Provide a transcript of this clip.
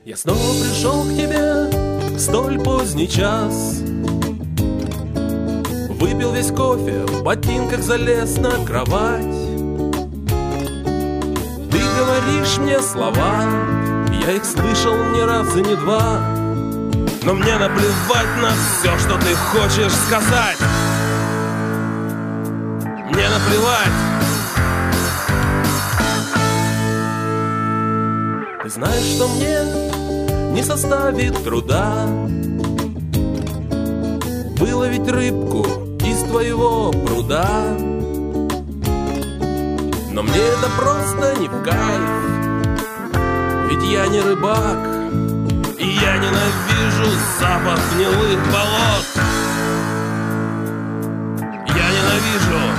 Я снова пришел к тебе в столь поздний час. Выпил весь кофе, в ботинках залез на кровать. Ты говоришь мне слова, я их слышал не раз и не два. Но мне наплевать на все, что ты хочешь сказать. Мне наплевать. Ты знаешь, что мне не составит труда выловить рыбку из твоего пруда. Но мне это просто не в кайф, ведь я не рыбак, и я ненавижу запах гнилых болот. Я ненавижу